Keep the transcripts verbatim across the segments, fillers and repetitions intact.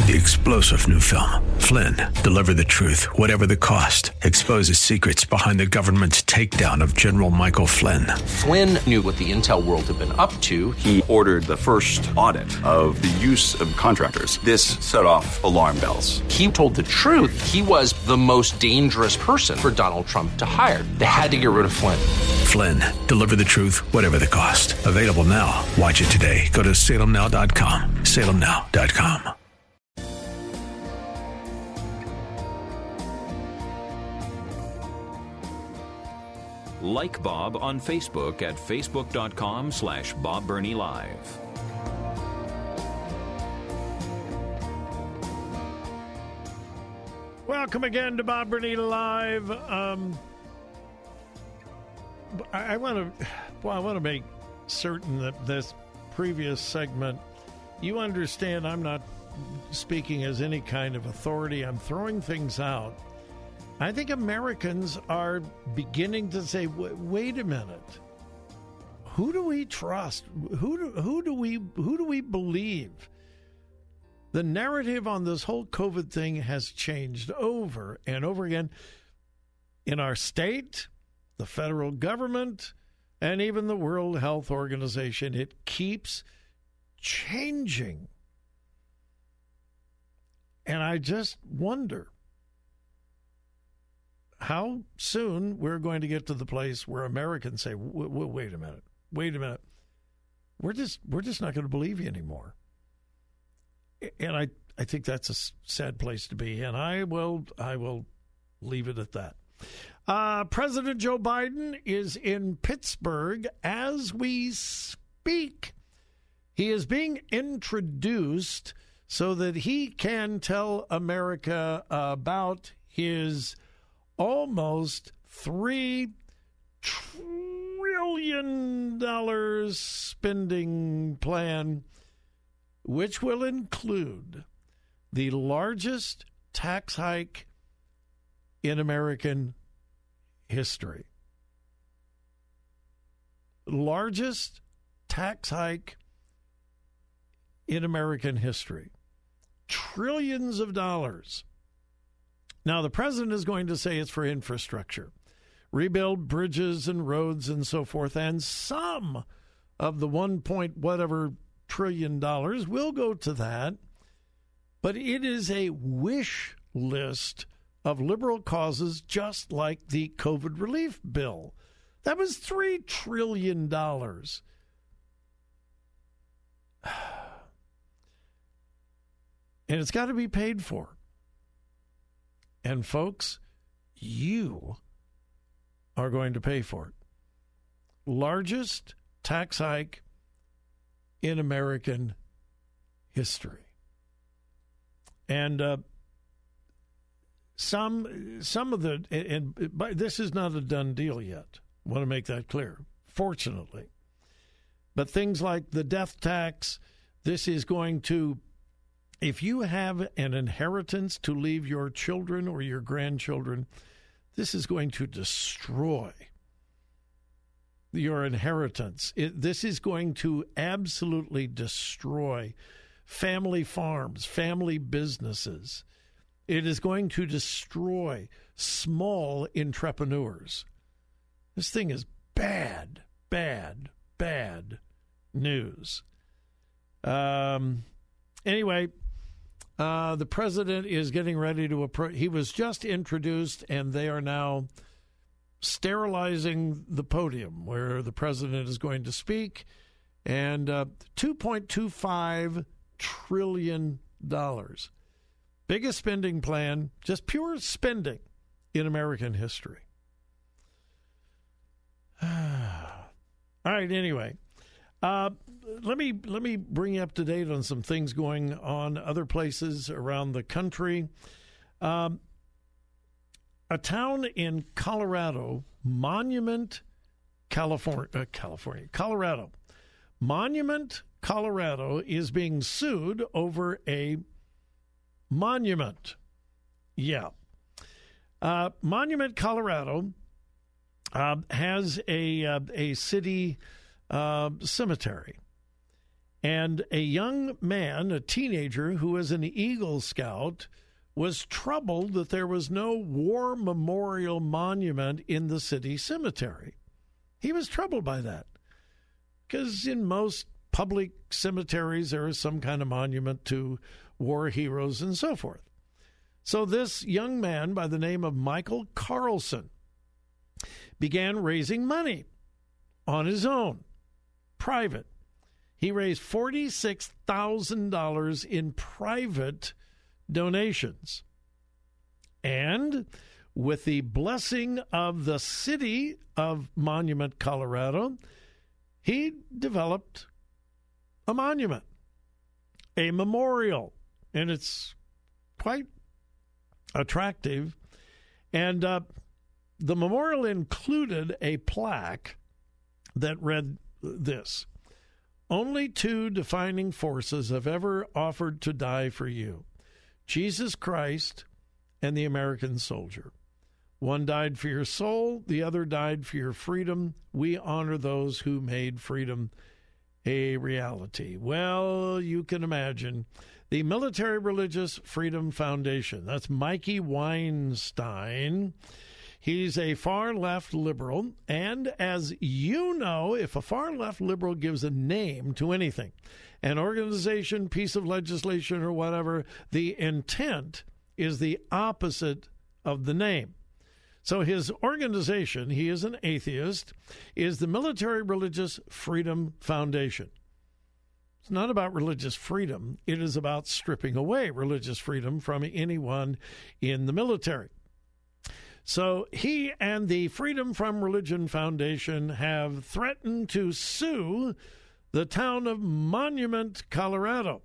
The explosive new film, Flynn, deliver the truth, whatever the cost, exposes secrets behind the government's takedown of General Michael Flynn. Flynn knew what the intel world had been up to. He ordered the first audit of the use of contractors. This set off alarm bells. He told the truth. He was the most dangerous person for Donald Trump to hire. They had to get rid of Flynn. Flynn, deliver the truth, whatever the cost. Available now. Watch it today. Go to salem now dot com. salem now dot com. Like Bob on Facebook at facebook.com slash Bob Burney Live. Welcome again to Bob Burney Live. Um, I, I want to, well, I want to make certain that this previous segment, you understand I'm not speaking as any kind of authority. I'm throwing things out. I think Americans are beginning to say, wait a minute. Who do we trust? Who do, who do we who do we believe? The narrative on this whole COVID thing has changed over and over again in our state, the federal government, and even the World Health Organization. It keeps changing. And I just wonder how soon we're going to get to the place where Americans say, w- w- wait a minute, wait a minute. We're just we're just not going to believe you anymore. And I, I think that's a sad place to be. And I will I will leave it at that. Uh, President Joe Biden is in Pittsburgh as we speak. He is being introduced so that he can tell America about his almost three trillion dollars spending plan, which will include the largest tax hike in American history. Largest tax hike in American history. Trillions of dollars. Now, the president is going to say it's for infrastructure, rebuild bridges and roads and so forth, and some of the one point whatever trillion dollars will go to that. But it is a wish list of liberal causes, just like the COVID relief bill. That was three trillion dollars. And it's got to be paid for. And folks, you are going to pay for it. Largest tax hike in American history. And uh, some some of the, and, and this is not a done deal yet. I want to make that clear, fortunately. But things like the death tax, this is going to, if you have an inheritance to leave your children or your grandchildren, this is going to destroy your inheritance. It, this is going to absolutely destroy family farms, family businesses. It is going to destroy small entrepreneurs. This thing is bad, bad, bad news. Um. Anyway, uh, the president is getting ready to approach. He was just introduced, and they are now sterilizing the podium where the president is going to speak. And uh, two point two five trillion dollars. Biggest spending plan, just pure spending in American history. All right, anyway. Uh, let me let me bring you up to date on some things going on other places around the country. Um, a town in Colorado, Monument, California, uh, California, Colorado, Monument, Colorado is being sued over a monument. Yeah, uh, Monument, Colorado uh, has a uh, a city uh, cemetery. And a young man, a teenager who was an Eagle Scout, was troubled that there was no war memorial monument in the city cemetery. He was troubled by that because in most public cemeteries there is some kind of monument to war heroes and so forth. So this young man by the name of Michael Carlson began raising money on his own, private. He raised forty-six thousand dollars in private donations. And with the blessing of the city of Monument, Colorado, he developed a monument, a memorial, and it's quite attractive. And uh, the memorial included a plaque that read this: "Only two defining forces have ever offered to die for you, Jesus Christ and the American soldier. One died for your soul, the other died for your freedom. We honor those who made freedom a reality." Well, you can imagine the Military Religious Freedom Foundation. That's Mikey Weinstein. He's a far-left liberal, and as you know, if a far-left liberal gives a name to anything, an organization, piece of legislation, or whatever, the intent is the opposite of the name. So his organization, he is an atheist, is the Military Religious Freedom Foundation. It's not about religious freedom. It is about stripping away religious freedom from anyone in the military. So he and the Freedom from Religion Foundation have threatened to sue the town of Monument, Colorado.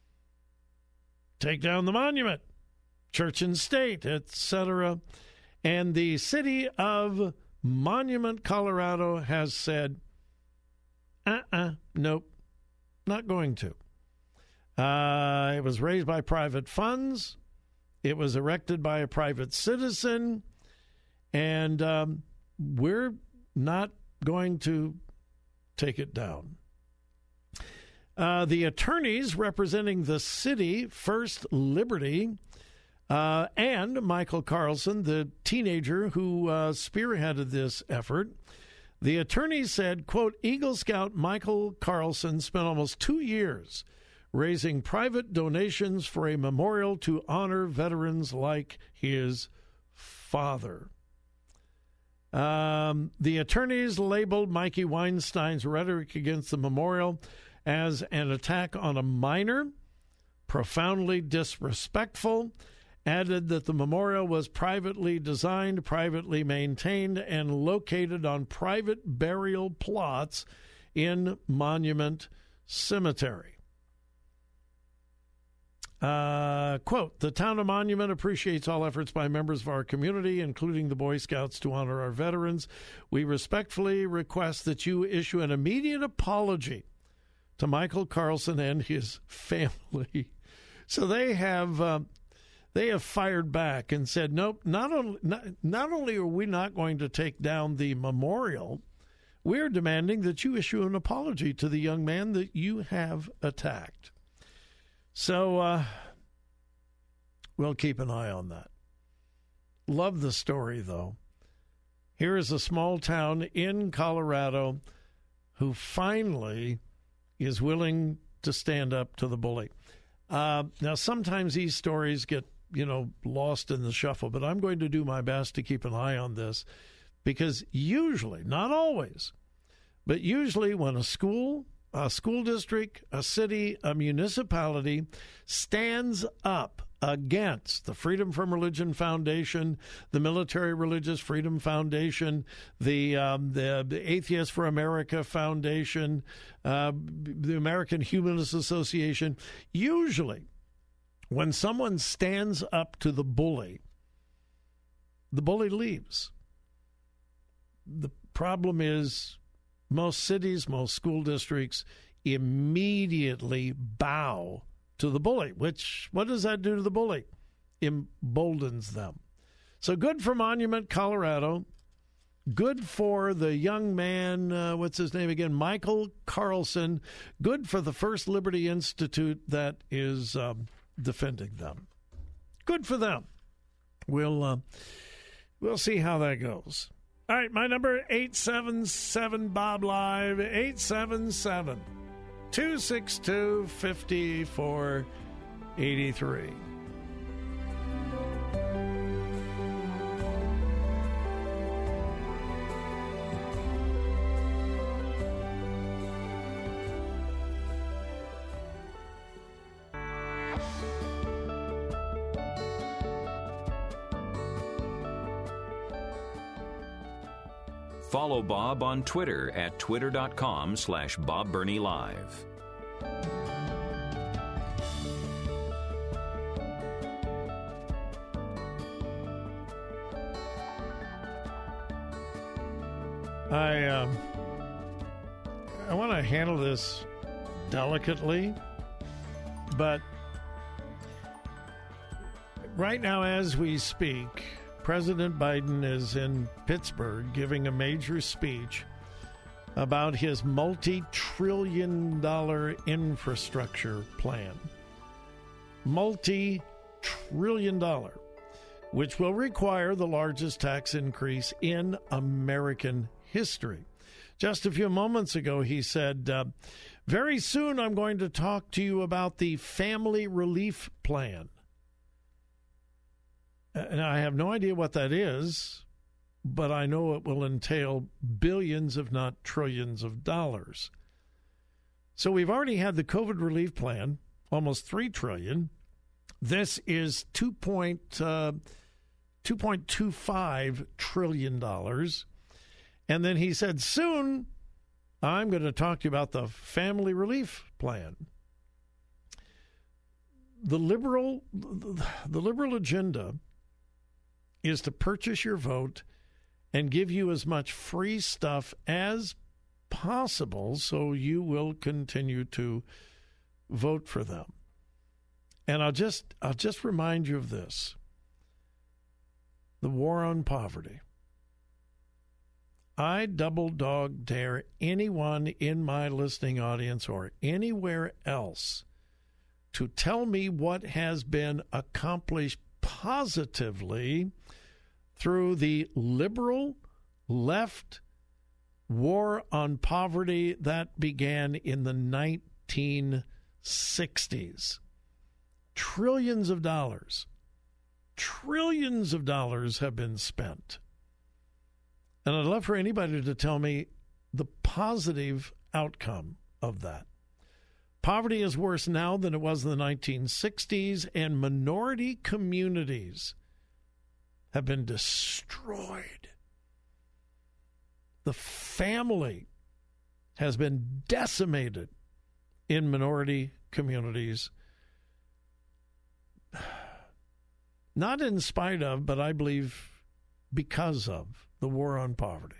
Take down the monument, church and state, et cetera. And the city of Monument, Colorado has said, uh-uh, nope, not going to. Uh, it was raised by private funds. It was erected by a private citizen. And um, we're not going to take it down. Uh, the attorneys representing the city, First Liberty, uh, and Michael Carlson, the teenager who uh, spearheaded this effort, the attorneys said, quote, Eagle Scout Michael Carlson spent almost two years raising private donations for a memorial to honor veterans like his father. Um, the attorneys labeled Mikey Weinstein's rhetoric against the memorial as an attack on a minor, profoundly disrespectful, added that the memorial was privately designed, privately maintained, and located on private burial plots in Monument Cemetery. Uh, quote, the town of Monument appreciates all efforts by members of our community, including the Boy Scouts, to honor our veterans. We respectfully request that you issue an immediate apology to Michael Carlson and his family. So they have uh, they have fired back and said, nope, not only, not, not only are we not going to take down the memorial, we're demanding that you issue an apology to the young man that you have attacked. So uh, we'll keep an eye on that. Love the story, though. Here is a small town in Colorado who finally is willing to stand up to the bully. Uh, now, sometimes these stories get, you know, lost in the shuffle, but I'm going to do my best to keep an eye on this because usually, not always, but usually when a school, a school district, a city, a municipality stands up against the Freedom from Religion Foundation, the Military Religious Freedom Foundation, the um, the, the Atheists for America Foundation, uh, the American Humanist Association. Usually, when someone stands up to the bully, the bully leaves. The problem is most cities, most school districts immediately bow to the bully, which, what does that do to the bully? Emboldens them. So good for Monument, Colorado. Good for the young man, uh, what's his name again? Michael Carlson. Good for the First Liberty Institute that is um, defending them. Good for them. We'll uh, we'll see how that goes. All right, my number, eight seven seven Bob Live, eight seven seven, two six two, five four eight three. Follow Bob on Twitter at twitter.com slash Bob Burney Live. I um, I want to handle this delicately, but right now as we speak, President Biden is in Pittsburgh giving a major speech about his multi-trillion dollar infrastructure plan. Multi-trillion dollar, which will require the largest tax increase in American history. Just a few moments ago, he said, uh, very soon I'm going to talk to you about the Family Relief Plan. And I have no idea what that is, but I know it will entail billions, if not trillions of dollars. So we've already had the COVID relief plan, almost three trillion dollars. This is two point two five trillion dollars. And then he said, soon I'm going to talk to you about the Family Relief Plan. The liberal, the liberal agenda is to purchase your vote and give you as much free stuff as possible so you will continue to vote for them. And I'll just I'll just remind you of this. The war on poverty. I double dog dare anyone in my listening audience or anywhere else to tell me what has been accomplished positively through the liberal left war on poverty that began in the nineteen sixties. Trillions of dollars, trillions of dollars have been spent. And I'd love for anybody to tell me the positive outcome of that. Poverty is worse now than it was in the nineteen sixties, and minority communities have been destroyed. The family has been decimated in minority communities. Not in spite of, but I believe because of the war on poverty.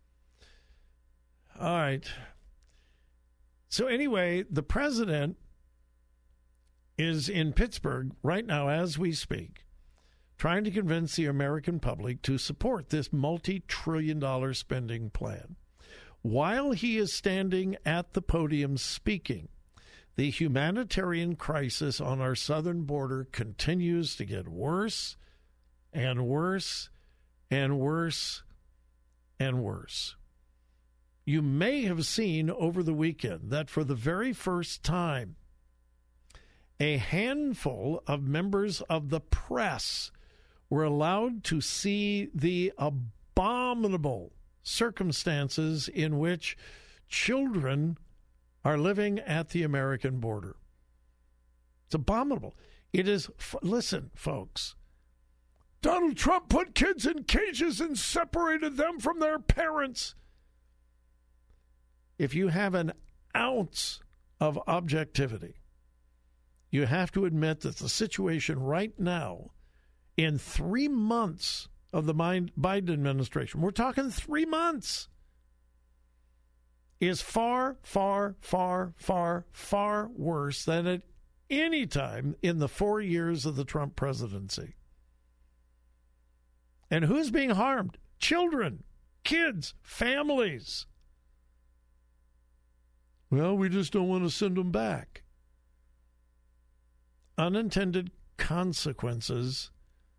All right. So anyway, the president is in Pittsburgh right now as we speak, trying to convince the American public to support this multi-trillion dollar spending plan. While he is standing at the podium speaking, the humanitarian crisis on our southern border continues to get worse and worse and worse and worse. You may have seen over the weekend that for the very first time, a handful of members of the press were allowed to see the abominable circumstances in which children are living at the American border. It's abominable. It is, listen, folks, Donald Trump put kids in cages and separated them from their parents. If you have an ounce of objectivity, you have to admit that the situation right now, in three months of the Biden administration, we're talking three months, is far, far, far, far, far worse than at any time in the four years of the Trump presidency. And who's being harmed? Children, kids, families. Well, we just don't want to send them back. Unintended consequences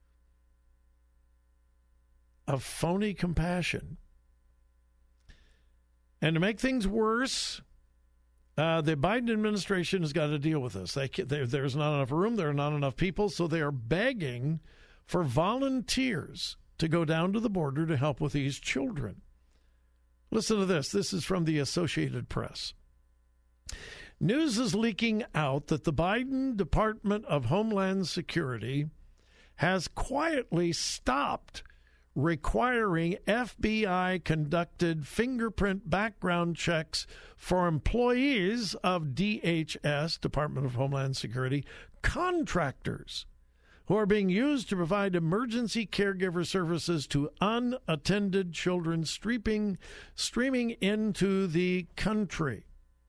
of phony compassion. And to make things worse, uh, the Biden administration has got to deal with this. They, they, there's not enough room. There are not enough people. So they are begging for volunteers to go down to the border to help with these children. Listen to this. This is from the Associated Press. News is leaking out that the Biden Department of Homeland Security has quietly stopped requiring F B I-conducted fingerprint background checks for employees of D H S, Department of Homeland Security, contractors who are being used to provide emergency caregiver services to unattended children streaming, streaming into the country.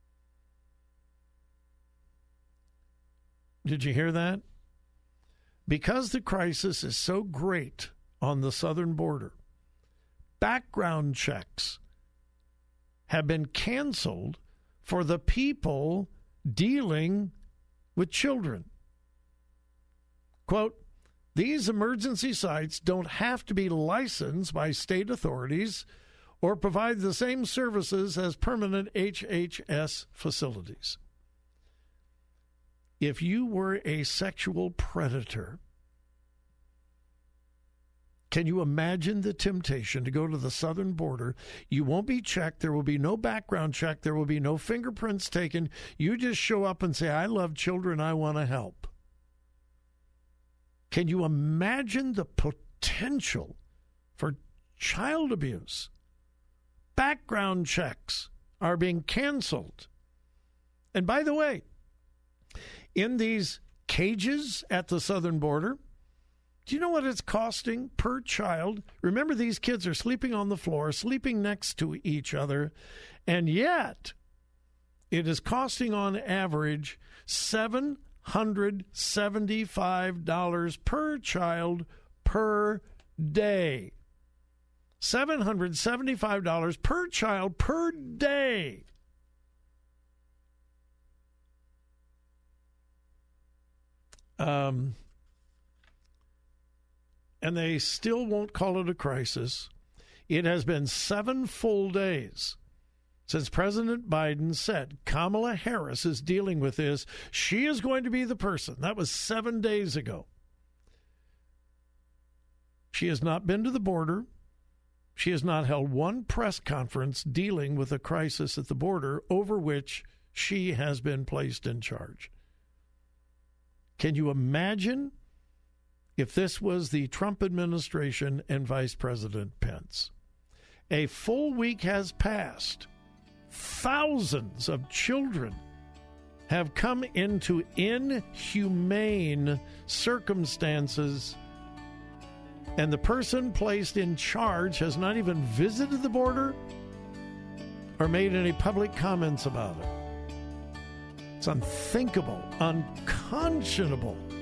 Did you hear that? Because the crisis is so great on the southern border, background checks have been canceled for the people dealing with children. Quote, these emergency sites don't have to be licensed by state authorities or provide the same services as permanent H H S facilities. If you were a sexual predator, can you imagine the temptation to go to the southern border? You won't be checked. There will be no background check. There will be no fingerprints taken. You just show up and say, I love children. I want to help. Can you imagine the potential for child abuse? Background checks are being canceled. And by the way, in these cages at the southern border, do you know what it's costing per child? Remember, these kids are sleeping on the floor, sleeping next to each other, and yet it is costing on average seven hundred seventy-five dollars per child per day. seven hundred seventy-five dollars per child per day. Um, and they still won't call it a crisis. It has been seven full days since President Biden said Kamala Harris is dealing with this. She is going to be the person. That was seven days ago. She has not been to the border. She has not held one press conference dealing with a crisis at the border over which she has been placed in charge. Can you imagine if this was the Trump administration and Vice President Pence? A full week has passed. Thousands of children have come into inhumane circumstances, and the person placed in charge has not even visited the border or made any public comments about it. It's unthinkable, unconscionable